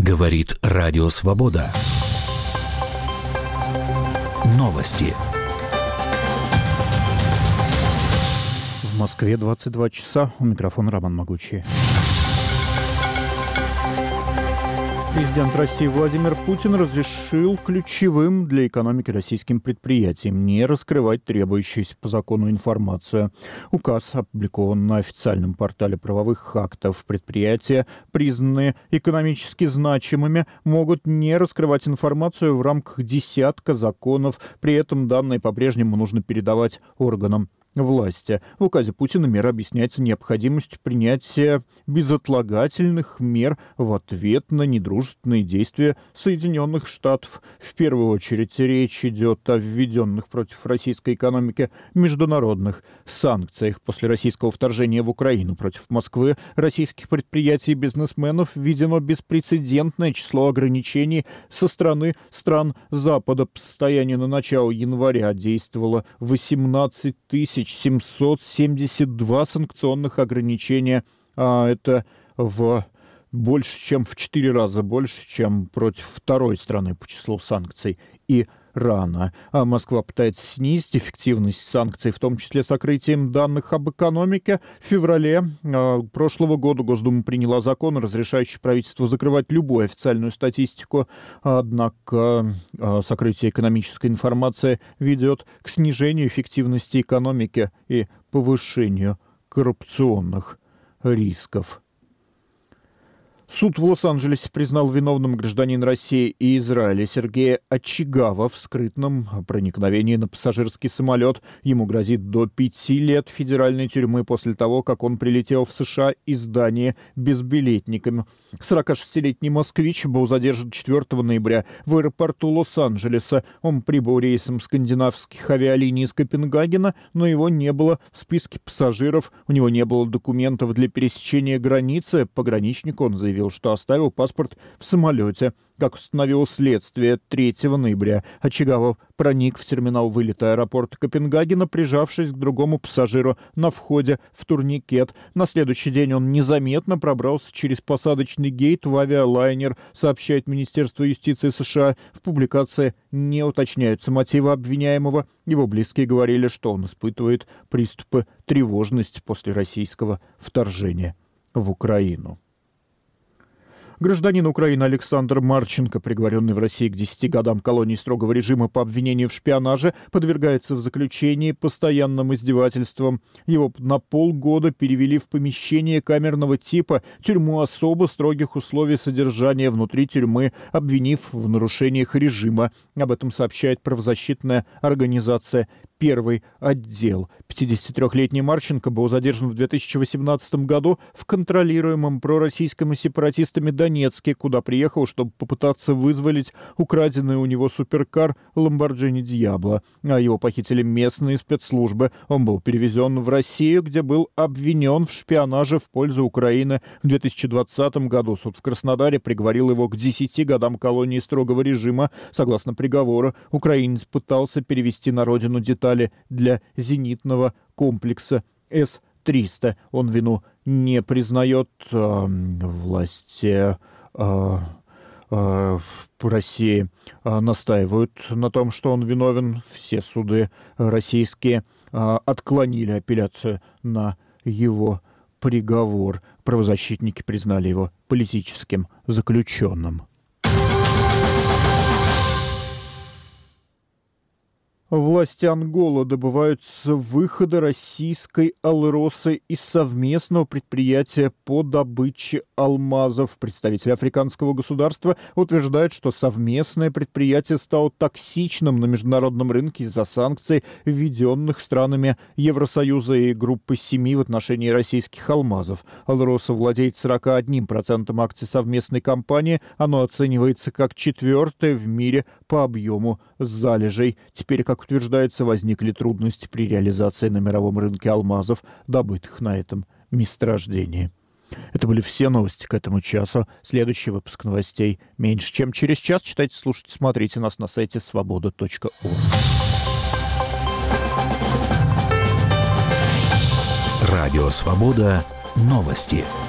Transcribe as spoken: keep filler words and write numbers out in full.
Говорит Радио Свобода. Новости. В Москве двадцать два часа. У микрофона Роман Могучий. Президент России Владимир Путин разрешил ключевым для экономики российским предприятиям не раскрывать требующуюся по закону информацию. Указ опубликован на официальном портале правовых актов. Предприятия, признанные экономически значимыми, могут не раскрывать информацию в рамках десятка законов. При этом данные по-прежнему нужно передавать органам власти. В указе Путина мера объясняется необходимостью принятия безотлагательных мер в ответ на недружественные действия Соединенных Штатов. В первую очередь речь идет о введенных против российской экономики международных санкциях. После российского вторжения в Украину против Москвы российских предприятий и бизнесменов введено беспрецедентное число ограничений со стороны стран Запада. По состоянию на начало января действовало восемнадцать тысяч семьсот семьдесят два санкционных ограничения. А это в больше, чем в четыре раза больше, чем против второй страны по числу санкций Ирана. А Москва пытается снизить эффективность санкций, в том числе сокрытием данных об экономике. В феврале э, прошлого года Госдума приняла закон, разрешающий правительству закрывать любую официальную статистику. Однако э, сокрытие экономической информации ведет к снижению эффективности экономики и повышению коррупционных рисков. Суд в Лос-Анджелесе признал виновным гражданина России и Израиля Сергея Очигава в скрытном проникновении на пассажирский самолет. Ему грозит до пяти лет федеральной тюрьмы после того, как он прилетел в США из Дании безбилетником. сорокашестилетний москвич был задержан четвёртого ноября в аэропорту Лос-Анджелеса. Он прибыл рейсом скандинавских авиалиний из Копенгагена, но его не было в списке пассажиров. У него не было документов для пересечения границы. Пограничник он заявил, что оставил паспорт в самолете. Как установило следствие, третьего ноября Очигава проник в терминал вылета аэропорта Копенгагена, прижавшись к другому пассажиру на входе в турникет. На следующий день он незаметно пробрался через посадочный гейт в авиалайнер, сообщает Министерство юстиции США. В публикации не уточняются мотивы обвиняемого. Его близкие говорили, что он испытывает приступы тревожности после российского вторжения в Украину. Гражданин Украины Александр Марченко, приговоренный в России к десяти годам колонии строгого режима по обвинению в шпионаже, подвергается в заключении постоянным издевательствам. Его на полгода перевели в помещение камерного типа, тюрьму особо строгих условий содержания внутри тюрьмы, обвинив в нарушениях режима. Об этом сообщает правозащитная организация «Первый отдел». пятидесятитрёхлетний Марченко был задержан в две тысячи восемнадцатом году в контролируемом пророссийскими сепаратистами Донецке, куда приехал, чтобы попытаться вызволить украденный у него суперкар Lamborghini Diablo. А его похитили местные спецслужбы. Он был перевезен в Россию, где был обвинен в шпионаже в пользу Украины. В две тысячи двадцатом году суд в Краснодаре приговорил его к десяти годам колонии строгого режима. Согласно приговору, украинец пытался перевести на родину детали для зенитного комплекса эс триста. Он вину не признает. Э, власти э, э, России э, настаивают на том, что он виновен. Все суды российские э, отклонили апелляцию на его приговор. Правозащитники признали его политическим заключенным. Власти Анголы добиваются выхода российской «Алросы» из совместного предприятия по добыче алмазов. Представители африканского государства утверждают, что совместное предприятие стало токсичным на международном рынке из-за санкций, введенных странами Евросоюза и группы семи в отношении российских алмазов. «Алроса» владеет сорок один процентом акций совместной компании. Оно оценивается как четвертое в мире по объему залежей. Теперь, как утверждается, возникли трудности при реализации на мировом рынке алмазов, добытых на этом месторождении. Это были все новости к этому часу. Следующий выпуск новостей меньше чем через час. Читайте, слушайте, смотрите нас на сайте свобода точка орг. Радио «Свобода». Новости.